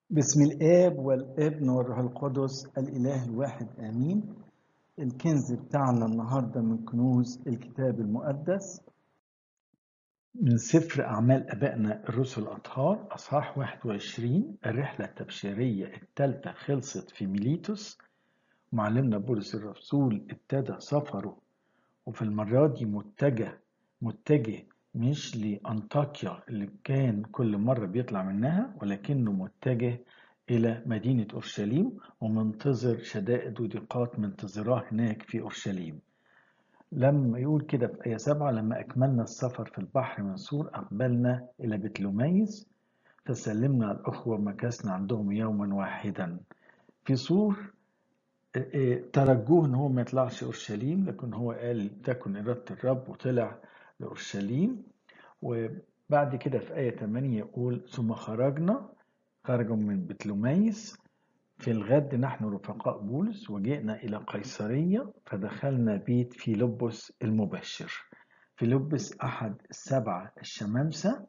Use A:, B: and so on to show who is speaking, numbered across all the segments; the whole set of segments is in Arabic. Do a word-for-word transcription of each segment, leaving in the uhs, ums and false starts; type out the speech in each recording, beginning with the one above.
A: بسم الآب والابن والروح القدس الإله الواحد آمين. الكنز بتاعنا النهاردة من كنوز الكتاب المقدس من سفر أعمال أبائنا الرسل الأطهار أصحاح واحد وعشرين. الرحلة التبشيرية الثالثة خلصت في ميليتوس. معلمنا بولس الرسول ابتدى سفره، وفي المرة دي متجه متجه مش لأنطاكيا اللي كان كل مرة بيطلع منها، ولكنه متجه إلى مدينة أورشليم ومنتظر شدائد وضيقات منتظراه هناك في أورشليم. لما يقول كده في آية سبعة: لما أكملنا السفر في البحر من سور أقبلنا إلى بتلوميس فسلمنا الأخوة ومكثنا عندهم يوما واحدا. في سور ترجوه ان هو ما يطلعش اورشليم، لكن هو قال تكن اراده الرب وطلع لاورشليم. وبعد كده في ايه ثمانية يقول: ثم خرجنا خرجوا من بتلوميس في الغد نحن رفقاء بولس وجئنا الى قيصريه فدخلنا بيت فيلبس المبشر. فيلبس احد السبعه الشمامسه،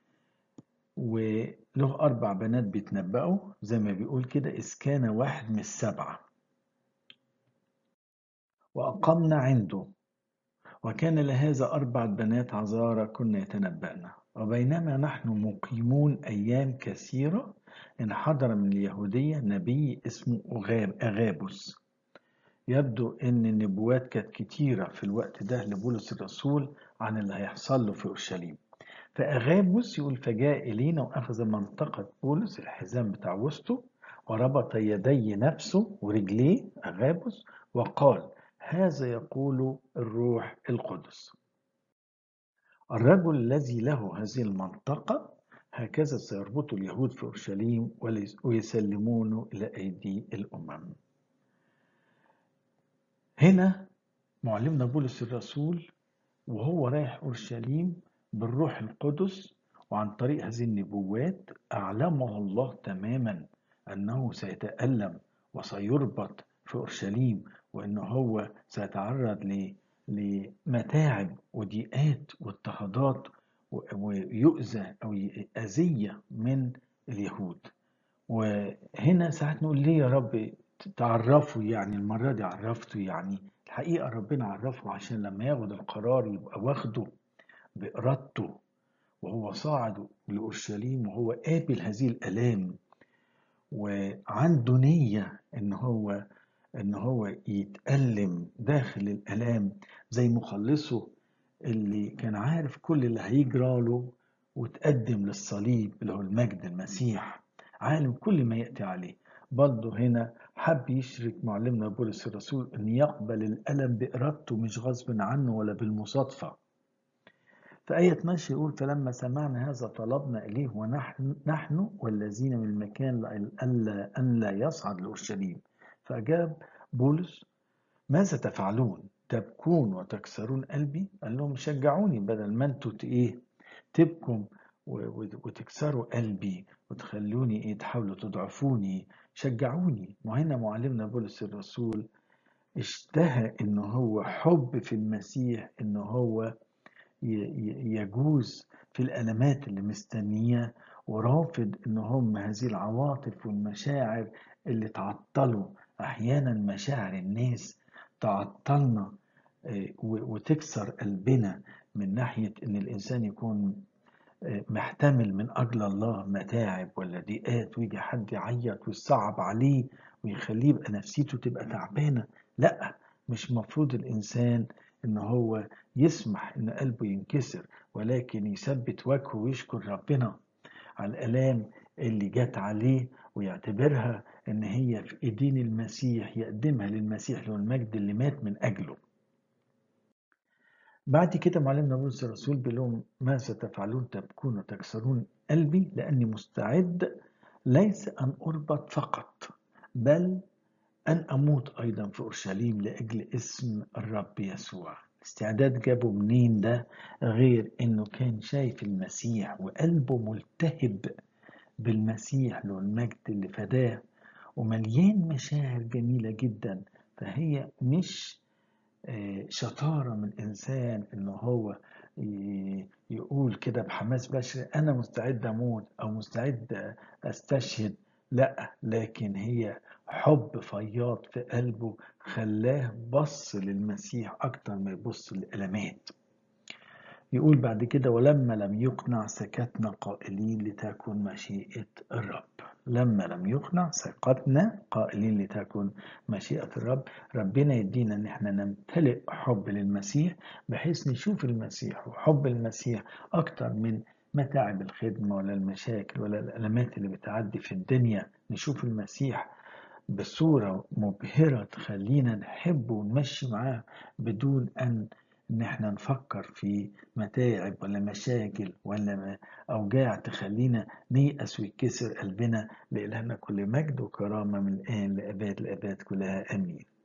A: وله اربع بنات بيتنبأوا زي ما بيقول كده: اذ كان واحد من السبعه وأقمنا عنده، وكان لهذا أربعة بنات عذارى كنا يتنبأن. وبينما نحن مقيمون أيام كثيرة انحدر من اليهودية نبي اسمه أغاب أغابس. يبدو أن النبوات كانت كتيرة في الوقت ده لبولس الرسول عن اللي هيحصل له في أورشليم. فأغابس يقول: فجاء إلينا وأخذ منطقة بولس الحزام بتاع وسطه وربط يدي نفسه ورجليه أغابس وقال: هذا يقول الروح القدس، الرجل الذي له هذه المنطقة هكذا سيربط اليهود في أورشليم ويسلمونه إلى أيدي الأمم. هنا معلمنا بولس الرسول وهو رايح أورشليم بالروح القدس، وعن طريق هذه النبوات أعلمه الله تماما أنه سيتألم وسيربط في أورشليم، وأنه هو سيتعرض لمتاعب وضيقات واضطهادات ويؤذى أو أذية من اليهود. وهنا ساعات نقول: ليه يا رب تعرفوا؟ يعني المرة دي عرفته، يعني الحقيقة ربنا عرفه عشان لما ياخد القرار يبقى واخده بإرادته، وهو صاعد لأورشليم وهو قابل هذه الآلام وعنده نية إن هو إن هو يتألم داخل الآلام زي مخلصه اللي كان عارف كل اللي هيجرى له وتقدم للصليب اللي هو المجد المسيح، عالم كل ما يأتي عليه. برضه هنا حب يشرك معلمنا بولس الرسول أن يقبل الألم بإرادته مش غصب عنه ولا بالمصادفة. في آية اتناشر يقول: فلما سمعنا هذا طلبنا إليه ونحن نحن والذين من المكان ألا أن لا يصعد لأورشليم. فأجاب بولس: ماذا تفعلون؟ تبكون وتكسرون قلبي؟ قال لهم: شجعوني بدل ما انتوا ايه تبكوا وتكسروا قلبي وتخلوني ايه تحاولوا تضعفوني. شجعوني. وهنا معلمنا بولس الرسول اشتهى ان هو حب في المسيح، ان هو يجوز في الألمات اللي مستنياه، ورافض ان هم هذه العواطف والمشاعر اللي تعطلوا. احيانا مشاعر الناس تعطلنا وتكسر قلبنا من ناحية ان الانسان يكون محتمل من اجل الله متاعب ولا ضيقات، ويجي حد يعيط ويصعب عليه ويخليه يبقى نفسيته تبقى تعبانة. لا، مش مفروض الانسان ان هو يسمح ان قلبه ينكسر، ولكن يثبت وجهه ويشكر ربنا على الآلام اللي جات عليه ويعتبرها ان هي في ايدين المسيح، يقدمها للمسيح له المجد اللي مات من اجله. بعد كده معلمنا بولس الرسول بيقول لهم: ماذا تفعلون تبكون وتكسرون قلبي؟ لأني مستعد ليس أن أربط فقط، بل أن أموت أيضا في أورشليم لأجل اسم الرب يسوع. استعداد جابه منين ده غير إنه كان شايف المسيح وقلبه ملتهب بالمسيح له المجد اللي فداه، ومليان مشاعر جميلة جدا. فهي مش شطارة من إنسان إنه هو يقول كده بحماس بشري: أنا مستعد أموت أو مستعد أستشهد لا، لكن هي حب فياض في قلبه خلاه بص للمسيح أكتر ما يبص للألمات. يقول بعد كده: ولما لم يقنع سكتنا قائلين لتكن مشيئة الرب. لما لم يقنع سكتنا قائلين لتكن مشيئة الرب. ربنا يدينا ان احنا نمتلئ حب للمسيح، بحيث نشوف المسيح وحب المسيح اكتر من متاعب الخدمة ولا المشاكل ولا الألمات اللي بتعدي في الدنيا. نشوف المسيح بصورة مبهرة تخلينا نحبه ونمشي معاه بدون أن إن إحنا نفكر في متاعب ولا مشاكل ولا أوجاع تخلينا نيأس ويتكسر قلبنا. لإلهنا كل مجد وكرامة من الآن لأباد الآباد كلها، آمين.